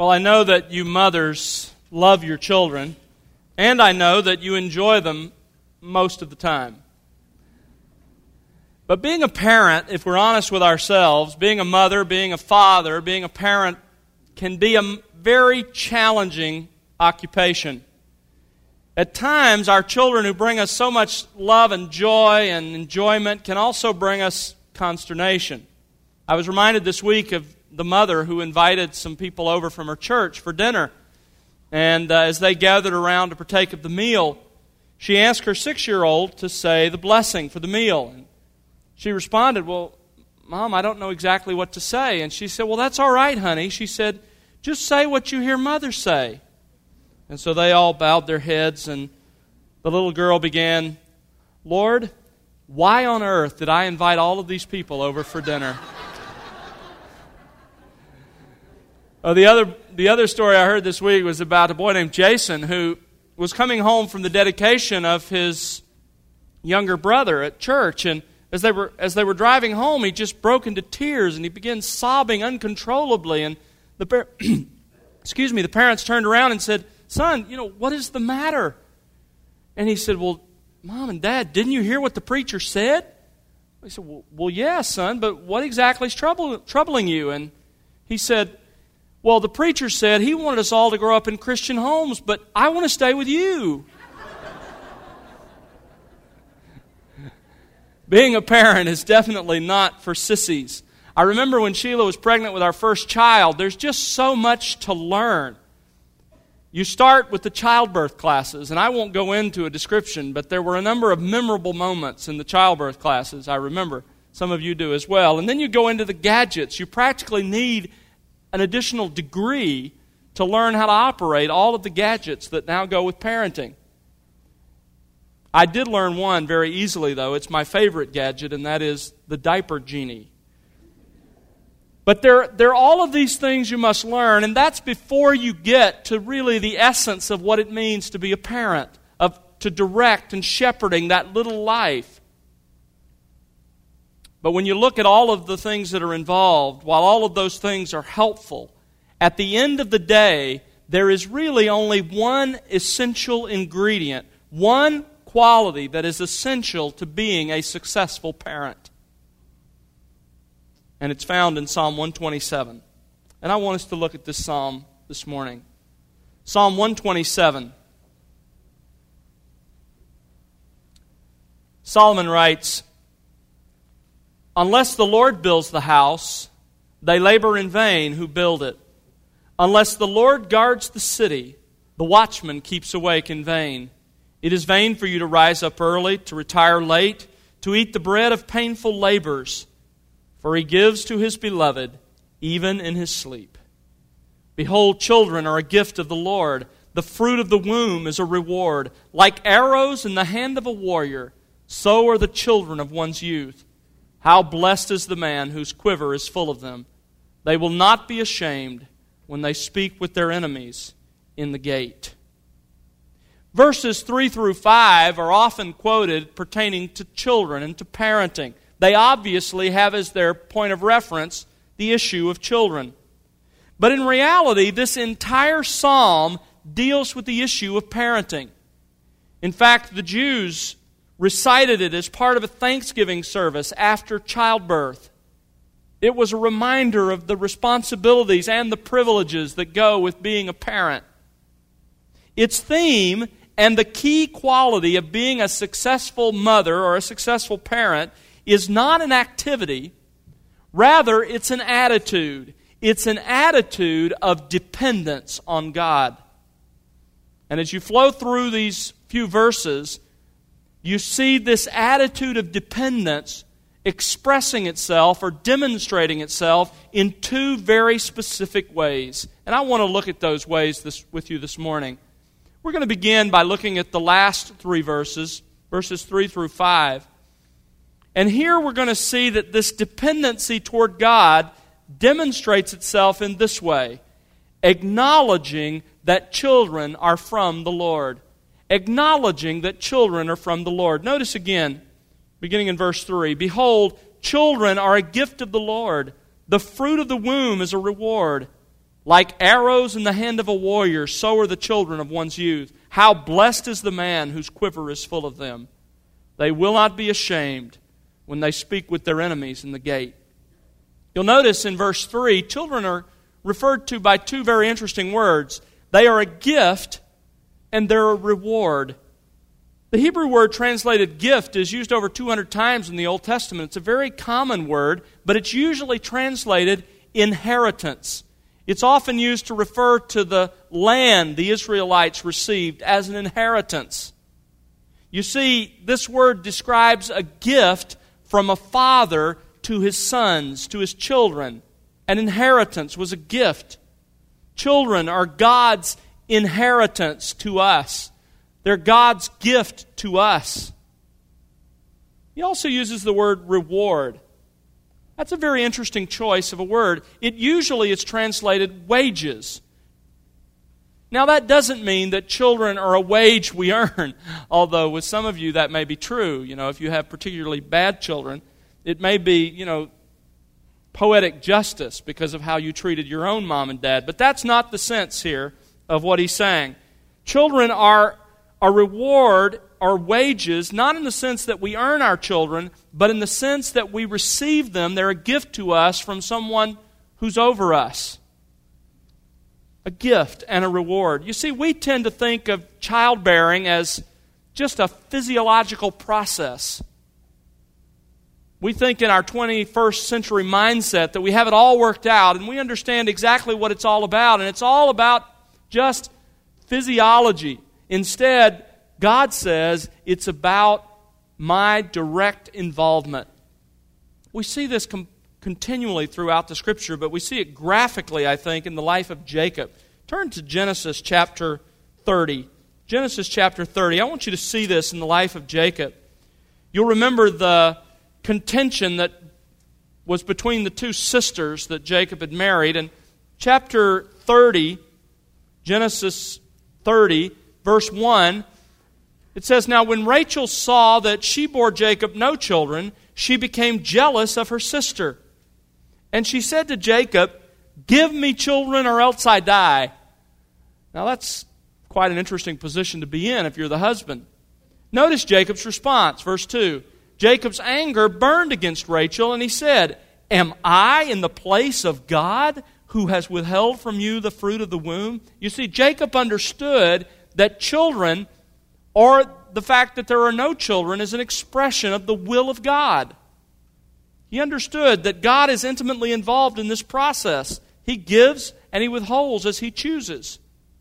Well, I know that you mothers love your children, and I know that you enjoy them most of the time. But being a parent, if we're honest with ourselves, being a mother, being a father, being a parent can be a very challenging occupation. At times, our children who bring us so much love and joy and enjoyment can also bring us consternation. I was reminded this week of the mother who invited some people over from her church for dinner. And as they gathered around to partake of the meal, she asked her 6-year-old to say the blessing for the meal. And she responded, "Well, Mom, I don't know exactly what to say." And she said, "Well, that's all right, honey." She said, "Just say what you hear Mother say." And so they all bowed their heads, and the little girl began, "Lord, why on earth did I invite all of these people over for dinner?" The other story I heard this week was about a boy named Jason who was coming home from the dedication of his younger brother at church, and as they were driving home, he just broke into tears and he began sobbing uncontrollably. And the parents turned around and said, "Son, what is the matter?" And he said, "Well, Mom and Dad, didn't you hear what the preacher said?" He said, "Well, yeah, son, but what exactly is troubling you?" And he said, "Well, the preacher said he wanted us all to grow up in Christian homes, but I want to stay with you." Being a parent is definitely not for sissies. I remember when Sheila was pregnant with our first child, there's just so much to learn. You start with the childbirth classes, and I won't go into a description, but there were a number of memorable moments in the childbirth classes, I remember. Some of you do as well. And then you go into the gadgets. You practically need an additional degree to learn how to operate all of the gadgets that now go with parenting. I did learn one very easily, though. It's my favorite gadget, and that is the diaper genie. But there are all of these things you must learn, and that's before you get to really the essence of what it means to be a parent, to direct and shepherding that little life. But when you look at all of the things that are involved, while all of those things are helpful, at the end of the day, there is really only one essential ingredient, one quality that is essential to being a successful parent. And it's found in Psalm 127. And I want us to look at this psalm this morning. Psalm 127. Solomon writes, "Unless the Lord builds the house, they labor in vain who build it. Unless the Lord guards the city, the watchman keeps awake in vain. It is vain for you to rise up early, to retire late, to eat the bread of painful labors. For he gives to his beloved even in his sleep. Behold, children are a gift of the Lord. The fruit of the womb is a reward. Like arrows in the hand of a warrior, so are the children of one's youth. How blessed is the man whose quiver is full of them. They will not be ashamed when they speak with their enemies in the gate." Verses 3 through 5 are often quoted pertaining to children and to parenting. They obviously have as their point of reference the issue of children. But in reality, this entire psalm deals with the issue of parenting. In fact, the Jews recited it as part of a Thanksgiving service after childbirth. It was a reminder of the responsibilities and the privileges that go with being a parent. Its theme and the key quality of being a successful mother or a successful parent is not an activity, rather it's an attitude. It's an attitude of dependence on God. And as you flow through these few verses, you see this attitude of dependence expressing itself or demonstrating itself in two very specific ways. And I want to look at those ways with you this morning. We're going to begin by looking at the last three verses, verses 3 through 5. And here we're going to see that this dependency toward God demonstrates itself in this way: acknowledging that children are from the Lord. Acknowledging that children are from the Lord. Notice again, beginning in verse 3, "Behold, children are a gift of the Lord. The fruit of the womb is a reward. Like arrows in the hand of a warrior, so are the children of one's youth. How blessed is the man whose quiver is full of them. They will not be ashamed when they speak with their enemies in the gate. You'll notice in verse 3, children are referred to by two very interesting words. They are a gift and they're a reward. The Hebrew word translated gift is used over 200 times in the Old Testament. It's a very common word, but it's usually translated inheritance. It's often used to refer to the land the Israelites received as an inheritance. You see, this word describes a gift from a father to his sons, to his children. An inheritance was a gift. Children are God's inheritance to us. They're God's gift to us. He also uses the word reward. That's a very interesting choice of a word. It usually is translated wages. Now that doesn't mean that children are a wage we earn, although with some of you that may be true. If you have particularly bad children, it may be, poetic justice because of how you treated your own mom and dad. But that's not the sense here of what he's saying. Children are a reward or wages, not in the sense that we earn our children, but in the sense that we receive them. They're a gift to us from someone who's over us. A gift and a reward. You see, we tend to think of childbearing as just a physiological process. We think in our 21st century mindset that we have it all worked out and we understand exactly what it's all about, and it's all about just physiology. Instead, God says it's about my direct involvement. We see this continually throughout the Scripture, but we see it graphically, I think, in the life of Jacob. Turn to Genesis chapter 30. Genesis chapter 30. I want you to see this in the life of Jacob. You'll remember the contention that was between the two sisters that Jacob had married. In chapter 30, Genesis 30, verse 1, it says, "Now when Rachel saw that she bore Jacob no children, she became jealous of her sister. And she said to Jacob, 'Give me children or else I die.'" Now that's quite an interesting position to be in if you're the husband. Notice Jacob's response, verse 2. Jacob's anger burned against Rachel, and he said, "Am I in the place of God who has withheld from you the fruit of the womb?" You see, Jacob understood that children, or the fact that there are no children, is an expression of the will of God. He understood that God is intimately involved in this process. He gives and He withholds as He chooses.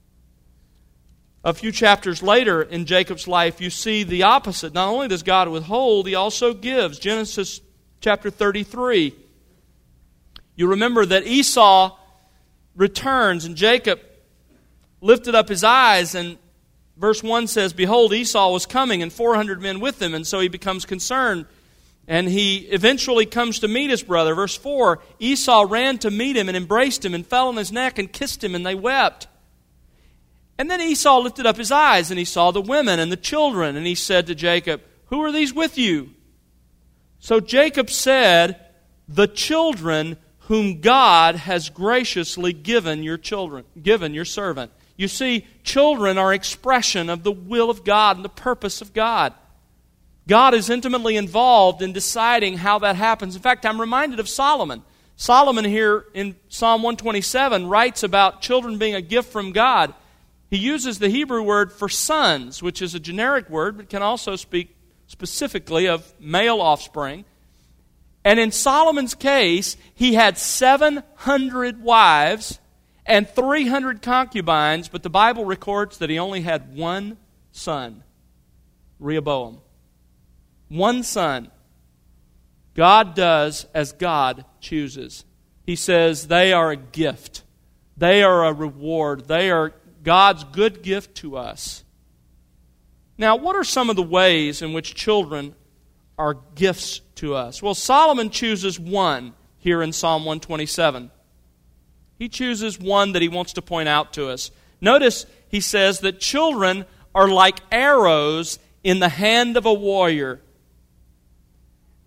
A few chapters later in Jacob's life, you see the opposite. Not only does God withhold, He also gives. Genesis chapter 33. You remember that Esau returns, and Jacob lifted up his eyes, and verse 1 says, "Behold, Esau was coming, and 400 men with him," and so he becomes concerned. And he eventually comes to meet his brother. Verse 4, Esau ran to meet him and embraced him and fell on his neck and kissed him, and they wept. And then Esau lifted up his eyes, and he saw the women and the children, and he said to Jacob, "Who are these with you?" So Jacob said, "The children whom God has graciously given your servant." You see, children are expression of the will of God and the purpose of God. God is intimately involved in deciding how that happens. In fact, I'm reminded of Solomon. Solomon here in Psalm 127 writes about children being a gift from God. He uses the Hebrew word for sons, which is a generic word, but can also speak specifically of male offspring. And in Solomon's case, he had 700 wives and 300 concubines, but the Bible records that he only had one son, Rehoboam. One son. God does as God chooses. He says they are a gift. They are a reward. They are God's good gift to us. Now, what are some of the ways in which children are gifts to us? Well, Solomon chooses one here in Psalm 127. He chooses one that he wants to point out to us. Notice he says that children are like arrows in the hand of a warrior.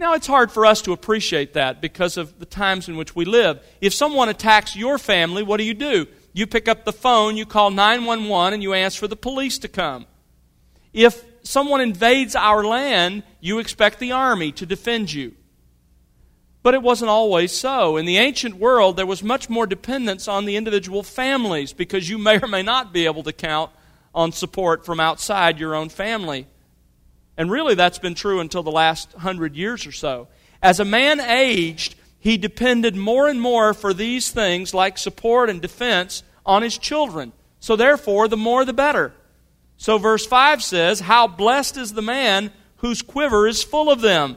Now, it's hard for us to appreciate that because of the times in which we live. If someone attacks your family, what do? You pick up the phone, you call 911, and you ask for the police to come. If someone invades our land, you expect the army to defend you. But it wasn't always so. In the ancient world, there was much more dependence on the individual families because you may or may not be able to count on support from outside your own family. And really, that's been true until the last 100 years or so. As a man aged, he depended more and more for these things like support and defense on his children. So therefore, the more the better. So verse 5 says, "How blessed is the man whose quiver is full of them."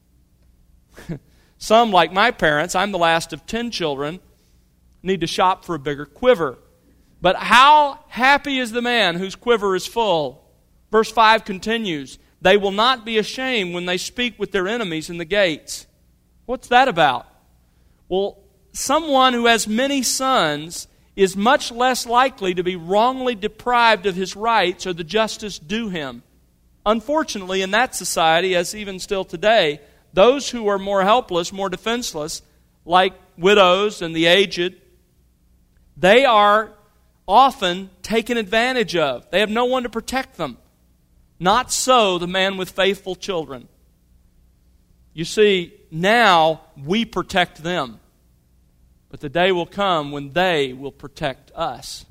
Some, like my parents, I'm the last of 10 children, need to shop for a bigger quiver. But how happy is the man whose quiver is full? Verse 5 continues, "They will not be ashamed when they speak with their enemies in the gates." What's that about? Well, someone who has many sons is much less likely to be wrongly deprived of his rights or the justice due him. Unfortunately, in that society, as even still today, those who are more helpless, more defenseless, like widows and the aged, they are often taken advantage of. They have no one to protect them. Not so the man with faithful children. You see, now we protect them. But the day will come when they will protect us.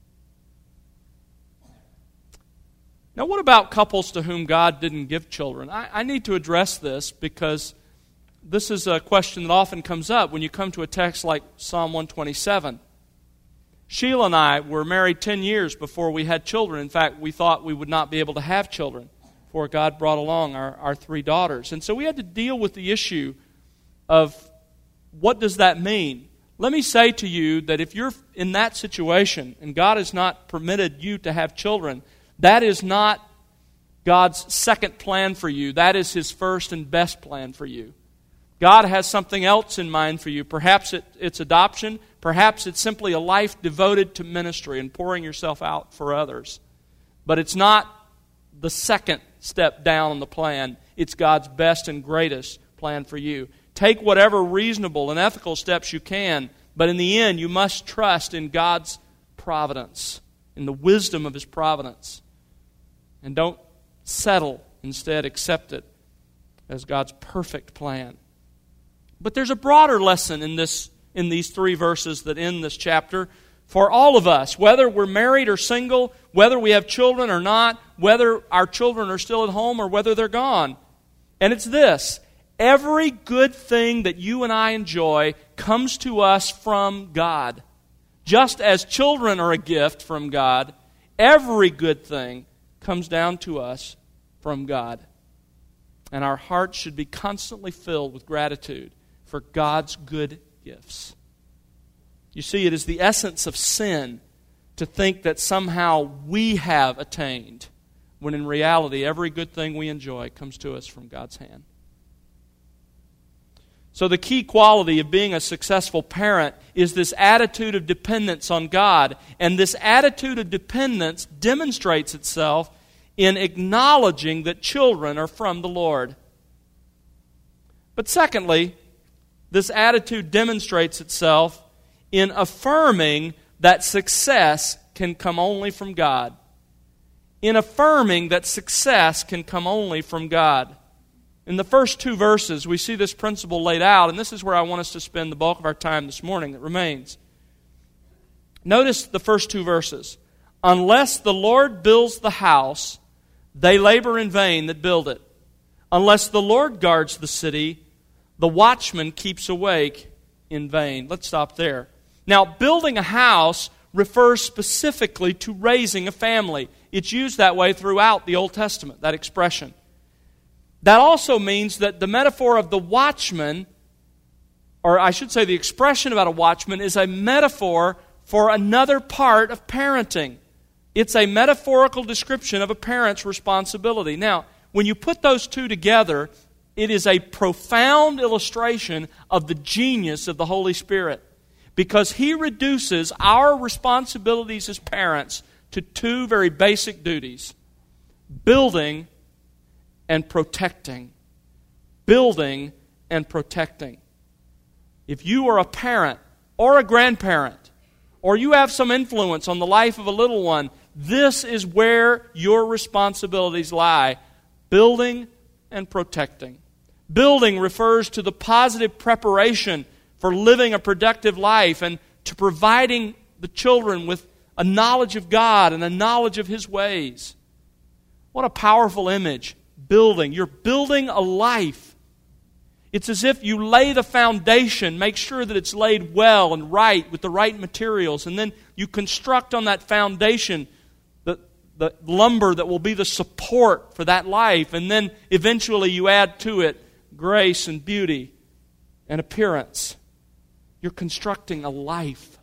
Now, what about couples to whom God didn't give children? I need to address this because this is a question that often comes up when you come to a text like Psalm 127. Sheila and I were married 10 years before we had children. In fact, we thought we would not be able to have children before God brought along our 3 daughters. And so we had to deal with the issue of what does that mean? Let me say to you that if you're in that situation and God has not permitted you to have children, that is not God's second plan for you. That is His first and best plan for you. God has something else in mind for you. Perhaps it's adoption. Perhaps it's simply a life devoted to ministry and pouring yourself out for others. But it's not the second step down on the plan. It's God's best and greatest plan for you. Take whatever reasonable and ethical steps you can, but in the end, you must trust in God's providence, in the wisdom of His providence. And don't settle. Instead, accept it as God's perfect plan. But there's a broader lesson in these 3 verses that end this chapter for all of us, whether we're married or single, whether we have children or not, whether our children are still at home or whether they're gone. And it's this: every good thing that you and I enjoy comes to us from God. Just as children are a gift from God, every good thing comes down to us from God. And our hearts should be constantly filled with gratitude for God's good gifts. You see, it is the essence of sin to think that somehow we have attained, when in reality every good thing we enjoy comes to us from God's hand. So the key quality of being a successful parent is this attitude of dependence on God. And this attitude of dependence demonstrates itself in acknowledging that children are from the Lord. But secondly, this attitude demonstrates itself in affirming that success can come only from God. In affirming that success can come only from God. In the first 2 verses, we see this principle laid out, and this is where I want us to spend the bulk of our time this morning that remains. Notice the first 2 verses. "Unless the Lord builds the house, they labor in vain that build it. Unless the Lord guards the city, the watchman keeps awake in vain." Let's stop there. Now, building a house refers specifically to raising a family. It's used that way throughout the Old Testament, that expression. That also means that the metaphor of the watchman, or I should say the expression about a watchman, is a metaphor for another part of parenting. It's a metaphorical description of a parent's responsibility. Now, when you put those two together, it is a profound illustration of the genius of the Holy Spirit, because He reduces our responsibilities as parents to 2 very basic duties: building and protecting. building and protecting. If you are a parent or a grandparent, or you have some influence on the life of a little one, this is where your responsibilities lie: building and protecting. Building refers to the positive preparation for living a productive life and to providing the children with a knowledge of God and a knowledge of His ways. What a powerful image. Building. You're building a life. It's as if you lay the foundation, make sure that it's laid well and right with the right materials, and then you construct on that foundation the lumber that will be the support for that life, and then eventually you add to it grace and beauty and appearance. You're constructing a life.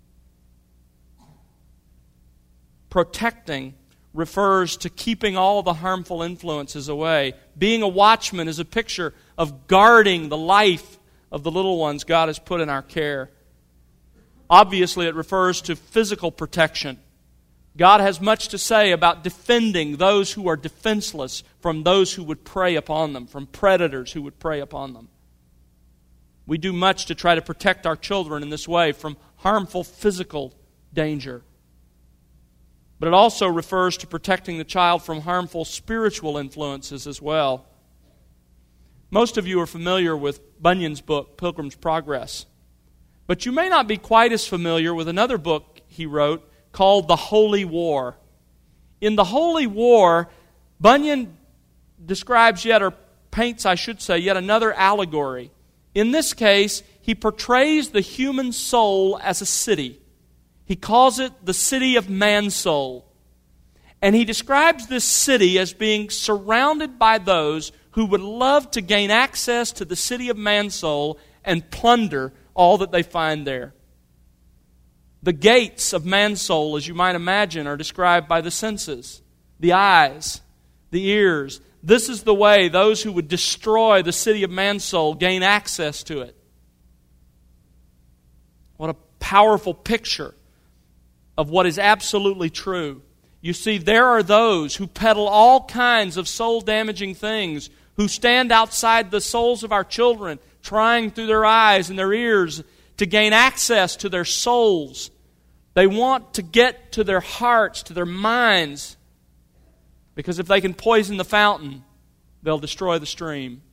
Protecting refers to keeping all the harmful influences away. Being a watchman is a picture of guarding the life of the little ones God has put in our care. Obviously, it refers to physical protection. God has much to say about defending those who are defenseless from those who would prey upon them, from predators who would prey upon them. We do much to try to protect our children in this way from harmful physical danger. But it also refers to protecting the child from harmful spiritual influences as well. Most of you are familiar with Bunyan's book, Pilgrim's Progress. But you may not be quite as familiar with another book he wrote called The Holy War. In The Holy War, Bunyan describes paints yet another allegory. In this case, he portrays the human soul as a city. He calls it the city of man's soul. And he describes this city as being surrounded by those who would love to gain access to the city of man's soul and plunder all that they find there. The gates of man's soul, as you might imagine, are described by the senses, the eyes, the ears. This is the way those who would destroy the city of man's soul gain access to it. What a powerful picture of what is absolutely true. You see, there are those who peddle all kinds of soul-damaging things, who stand outside the souls of our children, trying through their eyes and their ears to gain access to their souls. They want to get to their hearts, to their minds, because if they can poison the fountain, they'll destroy the stream.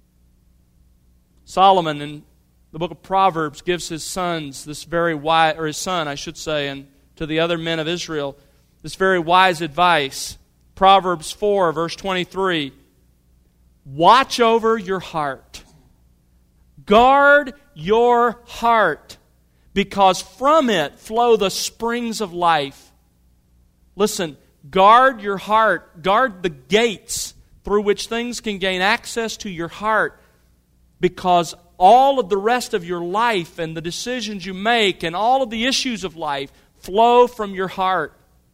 Solomon, in the book of Proverbs, gives his sons this very wise, or his son, I should say, and to the other men of Israel, this very wise advice. Proverbs 4, verse 23. Watch over your heart. Guard your heart, because from it flow the springs of life. Listen, guard your heart. Guard the gates through which things can gain access to your heart, because all of the rest of your life and the decisions you make and all of the issues of life flow from your heart.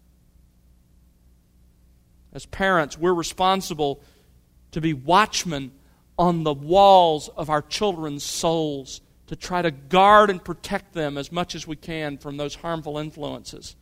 As parents, we're responsible to be watchmen on the walls of our children's souls, to try to guard and protect them as much as we can from those harmful influences.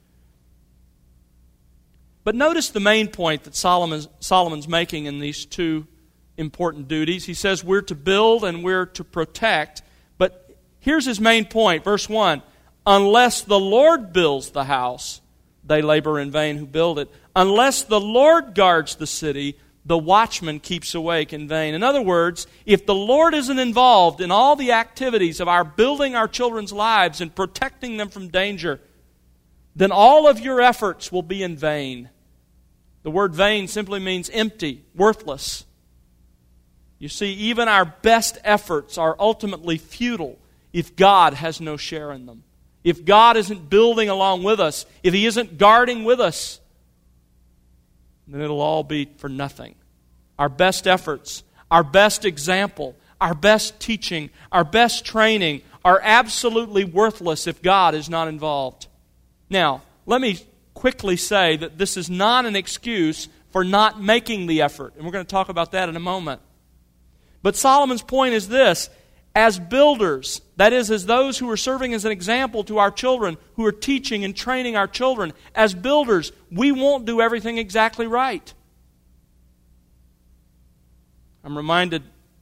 But notice the main point that Solomon's making in these two important duties. He says we're to build and we're to protect. But here's his main point, verse 1. Unless the Lord builds the house, they labor in vain who build it. Unless the Lord guards the city, the watchman keeps awake in vain. In other words, if the Lord isn't involved in all the activities of our building our children's lives and protecting them from danger, then all of your efforts will be in vain. The word vain simply means empty, worthless. You see, even our best efforts are ultimately futile if God has no share in them. If God isn't building along with us, if He isn't guarding with us, then it'll all be for nothing. Our best efforts, our best example, our best teaching, our best training are absolutely worthless if God is not involved. Now, let me quickly say that this is not an excuse for not making the effort, and we're going to talk about that in a moment. But Solomon's point is this: as builders, that is, as those who are serving as an example to our children, who are teaching and training our children, as builders, we won't do everything exactly right. I'm reminded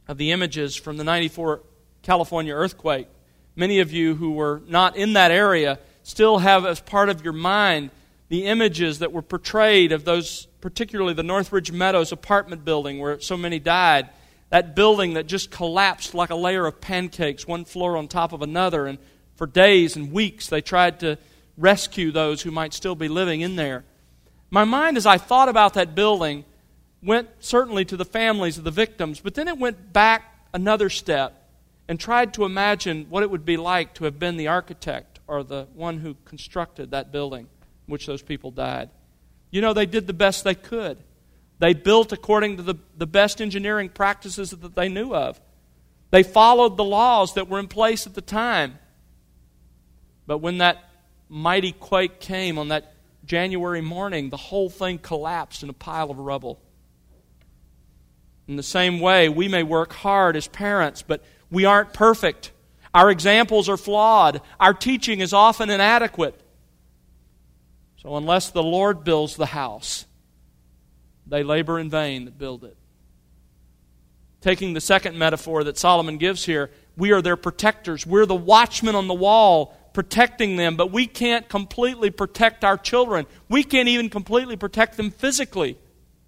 of the images from the 94 California earthquake. Many of you who were not in that area still have as part of your mind the images that were portrayed of those, particularly the Northridge Meadows apartment building where so many died. That building that just collapsed like a layer of pancakes, one floor on top of another, and for days and weeks they tried to rescue those who might still be living in there. My mind, as I thought about that building, went certainly to the families of the victims, but then it went back another step and tried to imagine what it would be like to have been the architect or the one who constructed that building in which those people died. You know, they did the best they could. They built according to the best engineering practices that they knew of. They followed the laws that were in place at the time. But when that mighty quake came on that January morning, the whole thing collapsed in a pile of rubble. In the same way, we may work hard as parents, but we aren't perfect. Our examples are flawed. Our teaching is often inadequate. So unless the Lord builds the house, they labor in vain that build it. Taking the second metaphor that Solomon gives here, we are their protectors. We're the watchmen on the wall protecting them, but we can't completely protect our children. We can't even completely protect them physically.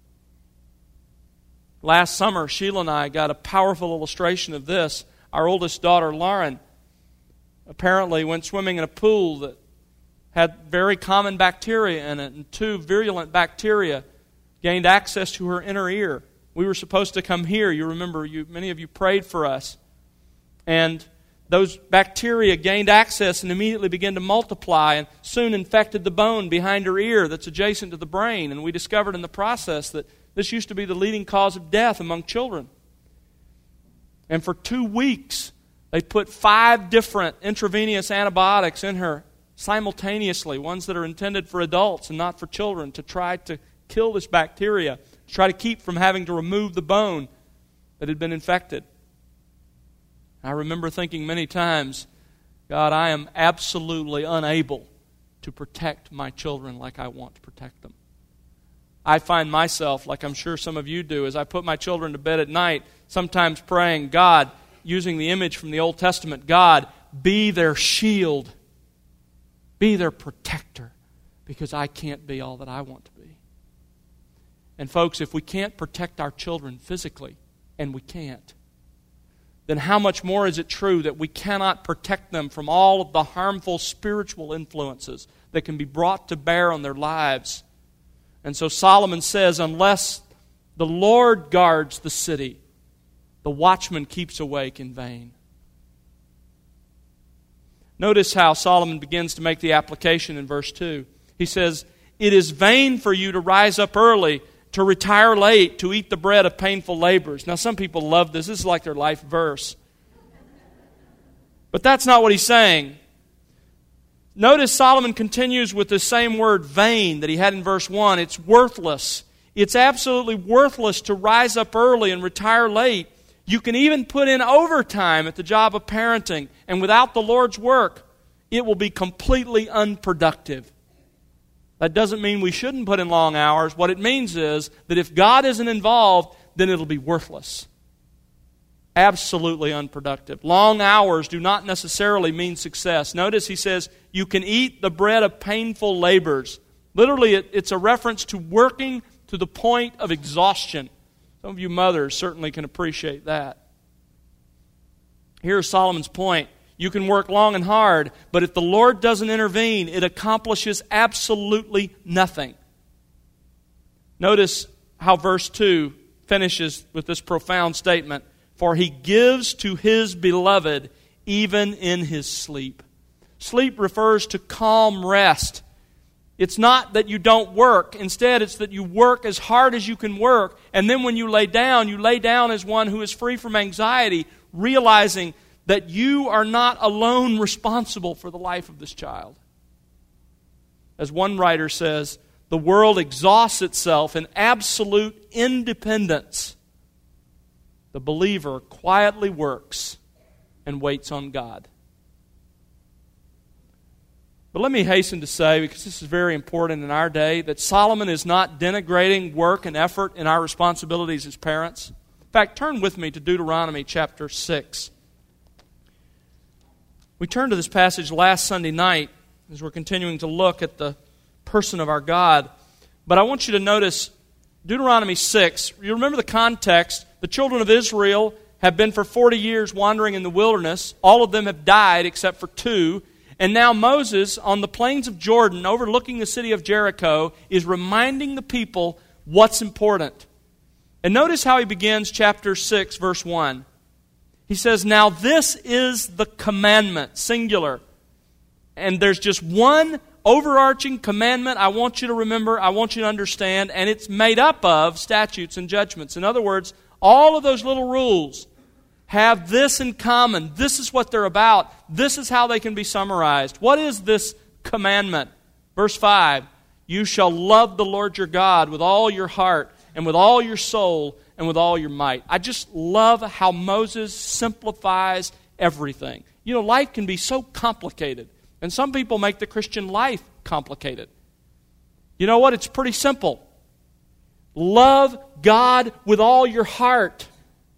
Last summer, Sheila and I got a powerful illustration of this. Our oldest daughter, Lauren, apparently went swimming in a pool that had very common bacteria in it, and 2 virulent bacteria gained access to her inner ear. We were supposed to come here. You remember, many of you prayed for us. And those bacteria gained access and immediately began to multiply and soon infected the bone behind her ear that's adjacent to the brain. And we discovered in the process that this used to be the leading cause of death among children. And for 2 weeks, they put 5 different intravenous antibiotics in her simultaneously, ones that are intended for adults and not for children, to try to kill this bacteria, to try to keep from having to remove the bone that had been infected. I remember thinking many times, God, I am absolutely unable to protect my children like I want to protect them. I find myself, like I'm sure some of you do, as I put my children to bed at night, sometimes praying, God, using the image from the Old Testament, God, be their shield, be their protector, because I can't be all that I want to be. And folks, if we can't protect our children physically, and we can't, then how much more is it true that we cannot protect them from all of the harmful spiritual influences that can be brought to bear on their lives? And so Solomon says, unless the Lord guards the city, the watchman keeps awake in vain. Notice how Solomon begins to make the application in verse 2. He says, it is vain for you to rise up early, to retire late, to eat the bread of painful labors. Now, some people love this. This is like their life verse. But that's not what he's saying. Notice Solomon continues with the same word, vain, that he had in verse 1. It's worthless. It's absolutely worthless to rise up early and retire late. You can even put in overtime at the job of parenting, and without the Lord's work, it will be completely unproductive. That doesn't mean we shouldn't put in long hours. What it means is that if God isn't involved, then it'll be worthless. Absolutely unproductive. Long hours do not necessarily mean success. Notice he says, you can eat the bread of painful labors. Literally, it's a reference to working to the point of exhaustion. Some of you mothers certainly can appreciate that. Here's Solomon's point. You can work long and hard, but if the Lord doesn't intervene, it accomplishes absolutely nothing. Notice how verse 2 finishes with this profound statement. For he gives to his beloved even in his sleep. Sleep refers to calm rest. It's not that you don't work. Instead, it's that you work as hard as you can work. And then when you lay down as one who is free from anxiety, realizing that you are not alone responsible for the life of this child. As one writer says, the world exhausts itself in absolute independence. The believer quietly works and waits on God. But let me hasten to say, because this is very important in our day, that Solomon is not denigrating work and effort in our responsibilities as parents. In fact, turn with me to Deuteronomy chapter 6. We turned to this passage last Sunday night as we're continuing to look at the person of our God. But I want you to notice Deuteronomy 6. You remember the context. The children of Israel have been for 40 years wandering in the wilderness. All of them have died except for 2. And now Moses, on the plains of Jordan, overlooking the city of Jericho, is reminding the people what's important. And notice how he begins chapter 6, verse 1. He says, "Now this is the commandment," singular. And there's just one overarching commandment I want you to remember, I want you to understand, and it's made up of statutes and judgments. In other words, all of those little rules have this in common. This is what they're about. This is how they can be summarized. What is this commandment? Verse 5, "You shall love the Lord your God with all your heart and with all your soul and with all your might." I just love how Moses simplifies everything. You know, life can be so complicated. And some people make the Christian life complicated. You know what? It's pretty simple. Love God with all your heart.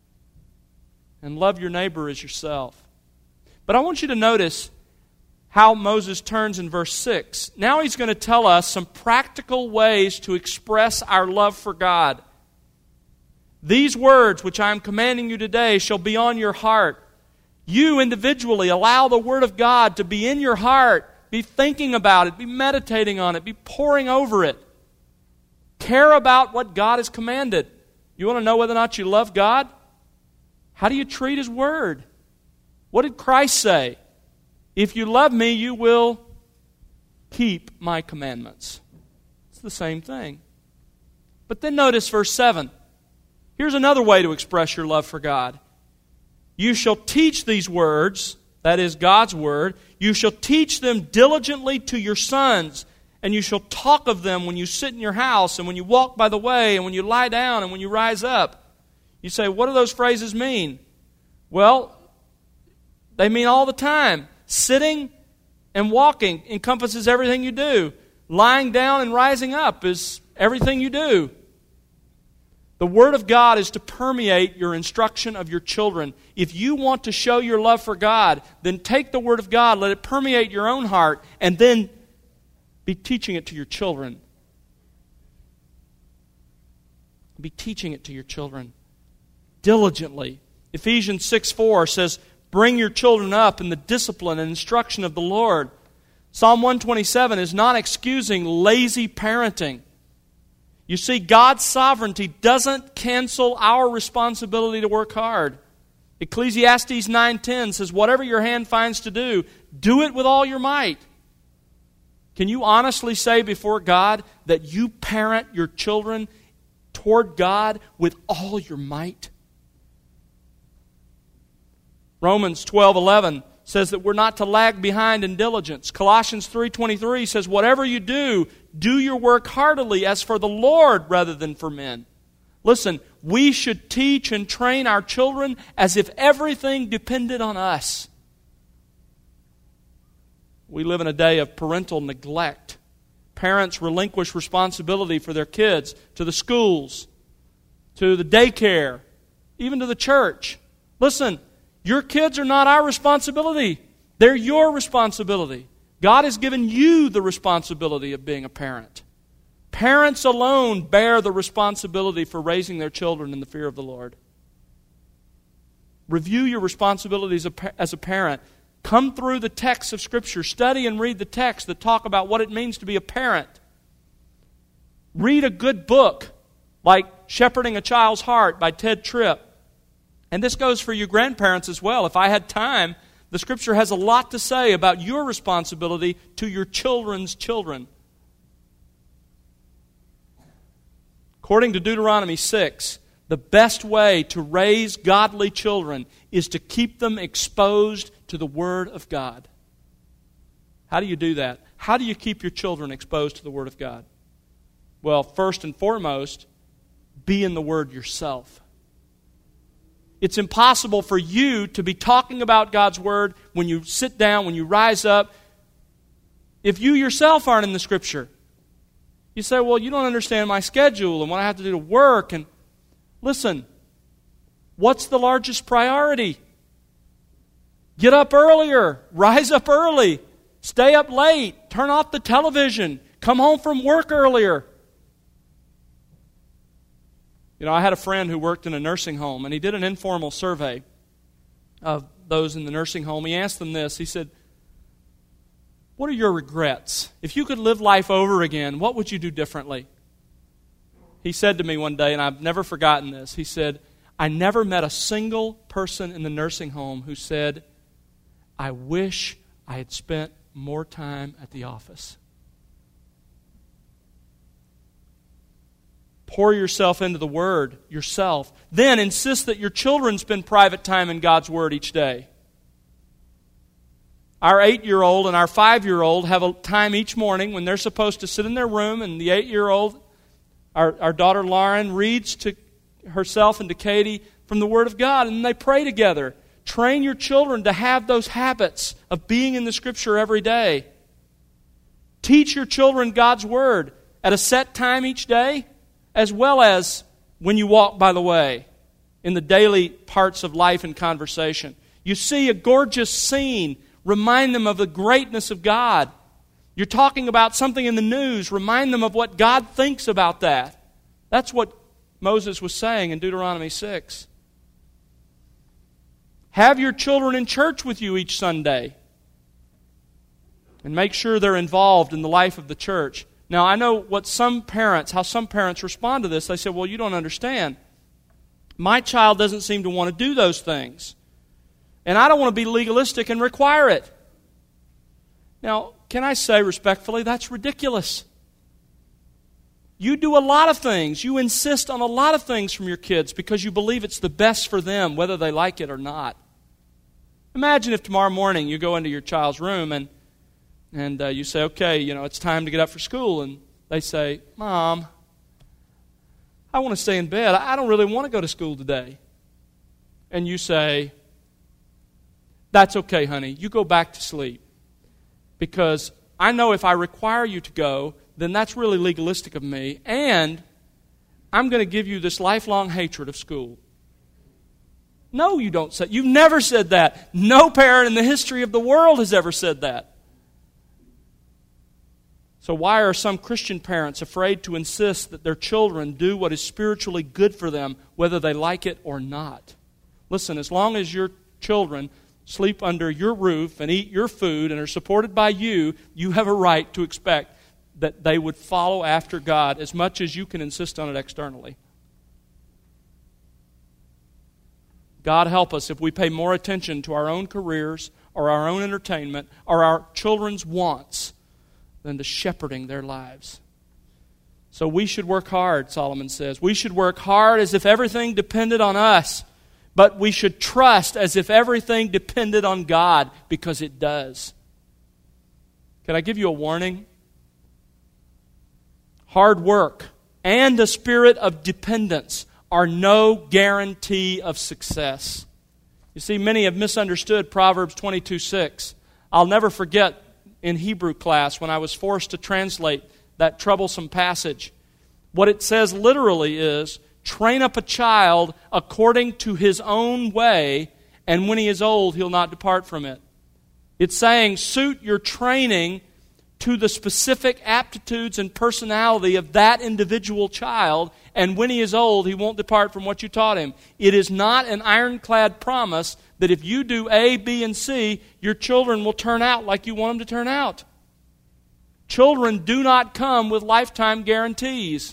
And love your neighbor as yourself. But I want you to notice how Moses turns in verse 6. Now he's going to tell us some practical ways to express our love for God. "These words which I am commanding you today shall be on your heart." You individually allow the Word of God to be in your heart. Be thinking about it. Be meditating on it. Be poring over it. Care about what God has commanded. You want to know whether or not you love God? How do you treat His Word? What did Christ say? "If you love me, you will keep my commandments." It's the same thing. But then notice verse 7. Here's another way to express your love for God. "You shall teach these words," that is God's Word, "you shall teach them diligently to your sons, and you shall talk of them when you sit in your house, and when you walk by the way, and when you lie down, and when you rise up." You say, what do those phrases mean? Well, they mean all the time. Sitting and walking encompasses everything you do. Lying down and rising up is everything you do. The Word of God is to permeate your instruction of your children. If you want to show your love for God, then take the Word of God, let it permeate your own heart, and then be teaching it to your children. Be teaching it to your children diligently. Ephesians 6:4 says, "Bring your children up in the discipline and instruction of the Lord." Psalm 127 is not excusing lazy parenting. You see, God's sovereignty doesn't cancel our responsibility to work hard. Ecclesiastes 9:10 says, "Whatever your hand finds to do, do it with all your might." Can you honestly say before God that you parent your children toward God with all your might? Romans 12:11 says that we're not to lag behind in diligence. Colossians 3:23 says, "Whatever you do, do your work heartily as for the Lord rather than for men." Listen, we should teach and train our children as if everything depended on us. We live in a day of parental neglect. Parents relinquish responsibility for their kids to the schools, to the daycare, even to the church. Listen, your kids are not our responsibility. They're your responsibility. God has given you the responsibility of being a parent. Parents alone bear the responsibility for raising their children in the fear of the Lord. Review your responsibilities as a parent. Come through the texts of Scripture. Study and read the texts that talk about what it means to be a parent. Read a good book like Shepherding a Child's Heart by Ted Tripp. And this goes for you grandparents as well. If I had time, the Scripture has a lot to say about your responsibility to your children's children. According to Deuteronomy 6, the best way to raise godly children is to keep them exposed to the Word of God. How do you do that? How do you keep your children exposed to the Word of God? Well, first and foremost, be in the Word yourself. It's impossible for you to be talking about God's Word when you sit down, when you rise up, if you yourself aren't in the Scripture. You say, well, you don't understand my schedule and what I have to do to work. And listen, What's the largest priority? Get up earlier. Rise up early. Stay up late. Turn off the television. Come home from work earlier. You know, I had a friend who worked in a nursing home, and he did an informal survey of those in the nursing home. He asked them this. He said, what are your regrets? If you could live life over again, what would you do differently? He said to me one day, and I've never forgotten this, he said, I never met a single person in the nursing home who said, I wish I had spent more time at the office. Pour yourself into the Word yourself. Then insist that your children spend private time in God's Word each day. Our 8-year-old and our 5-year-old have a time each morning when they're supposed to sit in their room, and the 8-year-old, our daughter Lauren, reads to herself and to Katie from the Word of God, and they pray together. Train your children to have those habits of being in the Scripture every day. Teach your children God's Word at a set time each day, as well as when you walk by the way, in the daily parts of life and conversation. You see a gorgeous scene, remind them of the greatness of God. You're talking about something in the news, remind them of what God thinks about that. That's what Moses was saying in Deuteronomy 6. Have your children in church with you each Sunday, and make sure they're involved in the life of the church. Now, I know how some parents respond to this. They say, well, you don't understand. My child doesn't seem to want to do those things. And I don't want to be legalistic and require it. Now, can I say respectfully, that's ridiculous. You do a lot of things. You insist on a lot of things from your kids because you believe it's the best for them, whether they like it or not. Imagine if tomorrow morning you go into your child's room and you say, okay, it's time to get up for school. And they say, Mom, I want to stay in bed. I don't really want to go to school today. And you say, that's okay, honey. You go back to sleep. Because I know if I require you to go, then that's really legalistic of me. And I'm going to give you this lifelong hatred of school. No, you don't say. You've never said that. No parent in the history of the world has ever said that. So why are some Christian parents afraid to insist that their children do what is spiritually good for them, whether they like it or not? Listen, as long as your children sleep under your roof and eat your food and are supported by you, you have a right to expect that they would follow after God as much as you can insist on it externally. God help us if we pay more attention to our own careers or our own entertainment or our children's wants than to shepherding their lives. So we should work hard, Solomon says. We should work hard as if everything depended on us, but we should trust as if everything depended on God, because it does. Can I give you a warning? Hard work and a spirit of dependence are no guarantee of success. You see, many have misunderstood Proverbs 22:6. I'll never forget in Hebrew class when I was forced to translate that troublesome passage. What it says literally is, train up a child according to his own way, and when he is old, he'll not depart from it. It's saying, suit your training to the specific aptitudes and personality of that individual child, and when he is old, he won't depart from what you taught him. It is not an ironclad promise that if you do A, B, and C, your children will turn out like you want them to turn out. Children do not come with lifetime guarantees.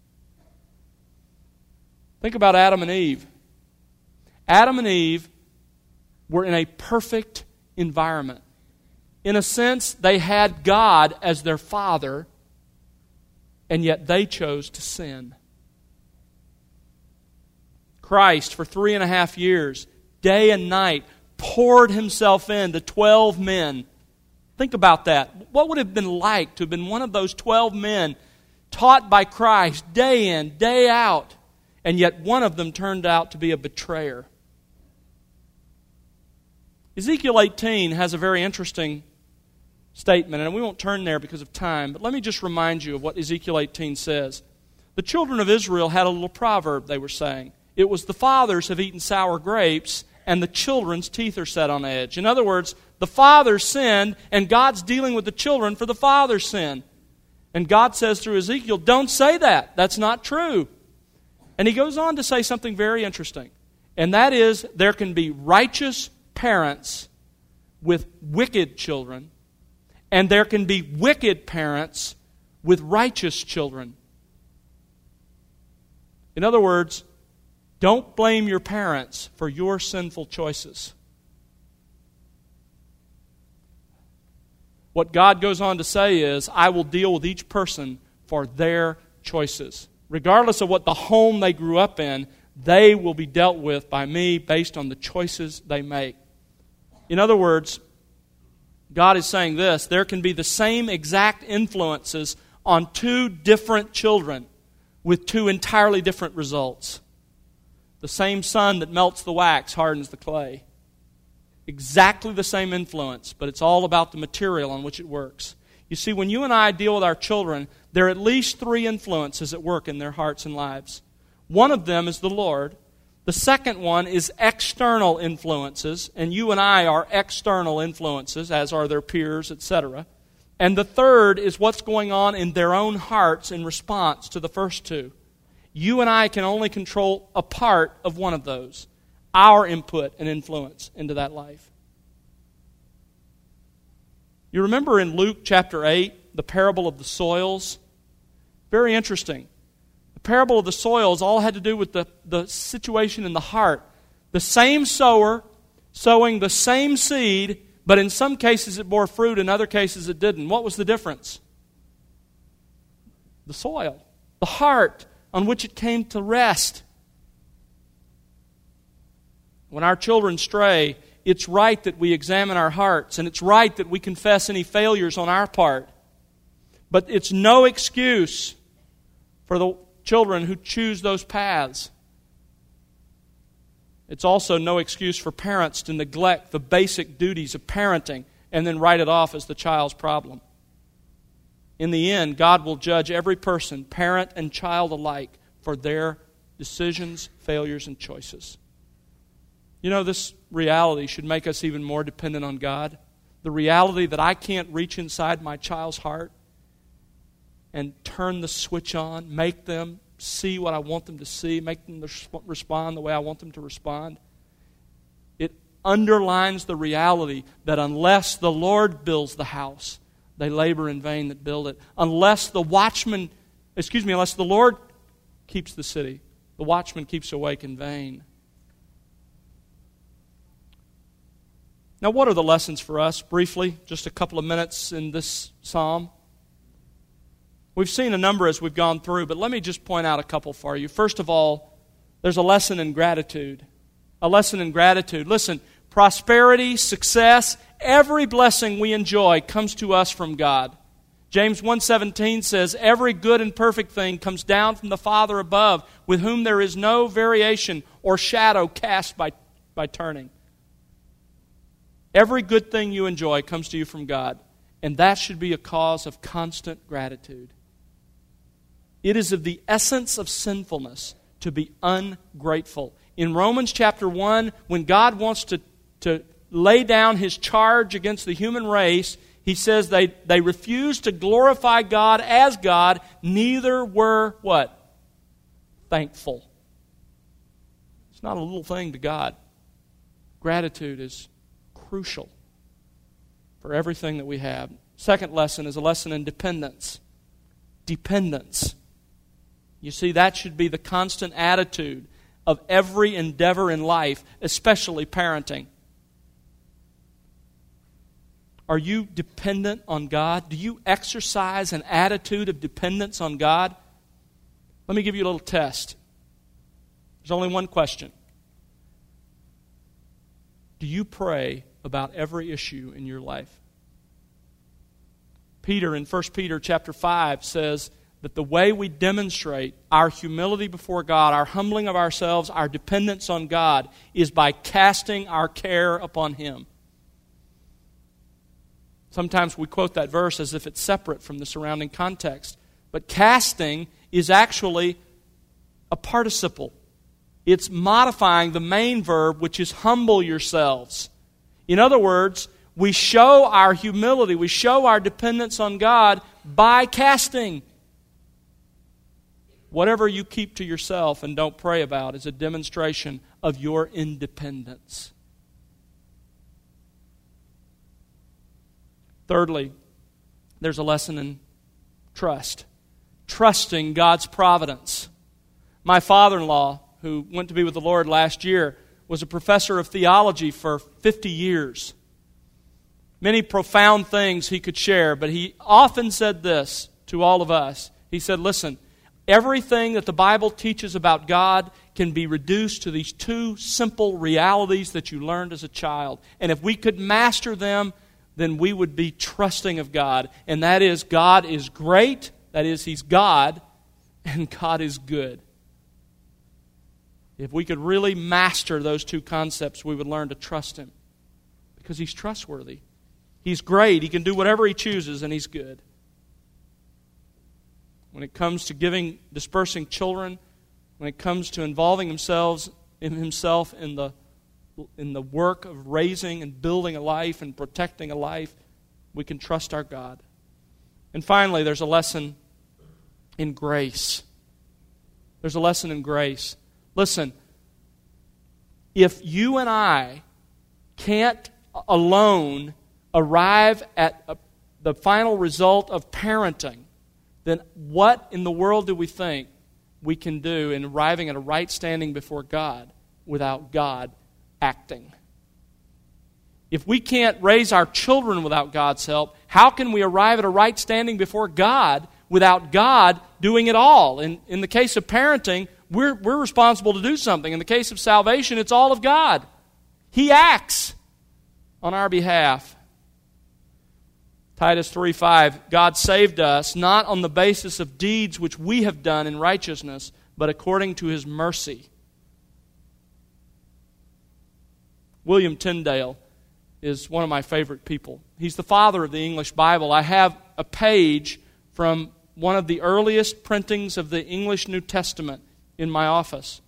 Think about Adam and Eve. Adam and Eve were in a perfect environment. In a sense, they had God as their father, and yet they chose to sin. Christ, for 3.5 years, day and night, poured himself into 12 men. Think about that. What would it have been like to have been one of those 12 men taught by Christ day in, day out, and yet one of them turned out to be a betrayer? Ezekiel 18 has a very interesting statement, and we won't turn there because of time, but let me just remind you of what Ezekiel 18 says. The children of Israel had a little proverb they were saying. It was the fathers have eaten sour grapes, and the children's teeth are set on edge. In other words, the fathers sinned, and God's dealing with the children for the father's sin. And God says through Ezekiel, don't say that. That's not true. And he goes on to say something very interesting. And that is, there can be righteous parents with wicked children, and there can be wicked parents with righteous children. In other words, don't blame your parents for your sinful choices. What God goes on to say is, I will deal with each person for their choices. Regardless of what the home they grew up in, they will be dealt with by me based on the choices they make. In other words, God is saying this, there can be the same exact influences on two different children with two entirely different results. The same sun that melts the wax hardens the clay. Exactly the same influence, but it's all about the material on which it works. You see, when you and I deal with our children, there are at least three influences at work in their hearts and lives. One of them is the Lord. The second one is external influences, and you and I are external influences, as are their peers, etc. And the third is what's going on in their own hearts in response to the first two. You and I can only control a part of one of those, our input and influence into that life. You remember in Luke chapter 8, the parable of the soils? Very interesting. The parable of the soils all had to do with the situation in the heart. The same sower sowing the same seed, but in some cases it bore fruit, in other cases it didn't. What was the difference? The soil, the heart on which it came to rest. When our children stray, it's right that we examine our hearts, and it's right that we confess any failures on our part. But it's no excuse for the children who choose those paths. It's also no excuse for parents to neglect the basic duties of parenting and then write it off as the child's problem. In the end, God will judge every person, parent and child alike, for their decisions, failures, and choices. You know, this reality should make us even more dependent on God. The reality that I can't reach inside my child's heart and turn the switch on, make them see what I want them to see, make them respond the way I want them to respond. It underlines the reality that unless the Lord builds the house, they labor in vain that build it. Unless the Lord keeps the city, the watchman keeps awake in vain. Now, what are the lessons for us? Briefly, just a couple of minutes in this psalm. We've seen a number as we've gone through, but let me just point out a couple for you. First of all, there's a lesson in gratitude. A lesson in gratitude. Listen, prosperity, success, every blessing we enjoy comes to us from God. James 1:17 says, every good and perfect thing comes down from the Father above, with whom there is no variation or shadow cast by turning. Every good thing you enjoy comes to you from God, and that should be a cause of constant gratitude. It is of the essence of sinfulness to be ungrateful. In Romans chapter 1, when God wants to lay down His charge against the human race, He says they refused to glorify God as God, neither were what? Thankful. It's not a little thing to God. Gratitude is crucial for everything that we have. Second lesson is a lesson in dependence. Dependence. You see, that should be the constant attitude of every endeavor in life, especially parenting. Are you dependent on God? Do you exercise an attitude of dependence on God? Let me give you a little test. There's only one question. Do you pray about every issue in your life? Peter in 1 Peter chapter 5 says that the way we demonstrate our humility before God, our humbling of ourselves, our dependence on God, is by casting our care upon Him. Sometimes we quote that verse as if it's separate from the surrounding context. But casting is actually a participle. It's modifying the main verb, which is humble yourselves. In other words, we show our humility, we show our dependence on God by casting. Whatever you keep to yourself and don't pray about is a demonstration of your independence. Thirdly, there's a lesson in trust. Trusting God's providence. My father-in-law, who went to be with the Lord last year, was a professor of theology for 50 years. Many profound things he could share, but he often said this to all of us. He said, listen, everything that the Bible teaches about God can be reduced to these two simple realities that you learned as a child. And if we could master them, then we would be trusting of God. And that is, God is great, that is, He's God, and God is good. If we could really master those two concepts, we would learn to trust Him. Because He's trustworthy. He's great, He can do whatever He chooses, and He's good. When it comes to dispersing children, when it comes to involving Himself in the work of raising and building a life and protecting a life, we can trust our God. And finally, there's a lesson in grace. There's a lesson in grace. Listen, if you and I can't alone arrive at the final result of parenting, then what in the world do we think we can do in arriving at a right standing before God without God acting? If we can't raise our children without God's help, how can we arrive at a right standing before God without God doing it all? In the case of parenting, we're responsible to do something. In the case of salvation, it's all of God. He acts on our behalf. Titus 3:5, God saved us not on the basis of deeds which we have done in righteousness, but according to His mercy. William Tyndale is one of my favorite people. He's the father of the English Bible. I have a page from one of the earliest printings of the English New Testament in my office.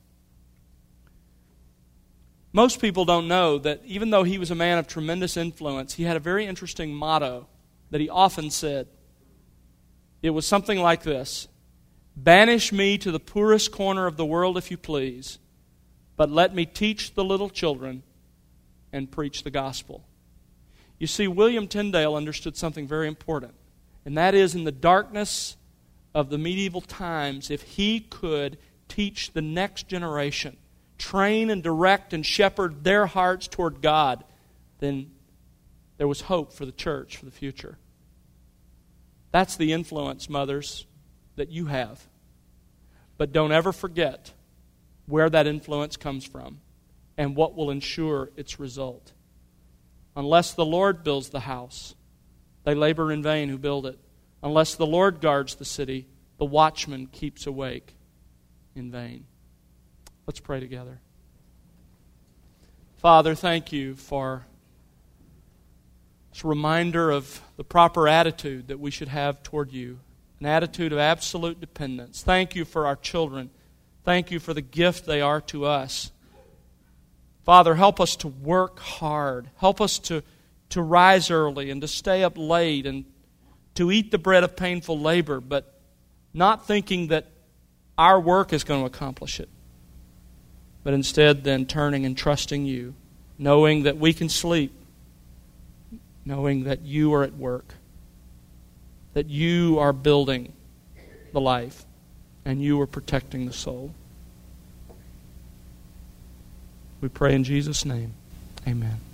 Most people don't know that even though he was a man of tremendous influence, he had a very interesting motto that he often said. It was something like this: banish me to the poorest corner of the world if you please, but let me teach the little children and preach the gospel. You see, William Tyndale understood something very important, and that is, in the darkness of the medieval times, if he could teach the next generation, train and direct and shepherd their hearts toward God, then there was hope for the church for the future. That's the influence, mothers, that you have. But don't ever forget where that influence comes from and what will ensure its result. Unless the Lord builds the house, they labor in vain who build it. Unless the Lord guards the city, the watchman keeps awake in vain. Let's pray together. Father, thank you for this reminder of the proper attitude that we should have toward you, an attitude of absolute dependence. Thank you for our children. Thank you for the gift they are to us. Father, help us to work hard. Help us to rise early and to stay up late and to eat the bread of painful labor, but not thinking that our work is going to accomplish it, but instead then turning and trusting you, knowing that we can sleep, knowing that you are at work, that you are building the life, and you are protecting the soul. We pray in Jesus' name. Amen.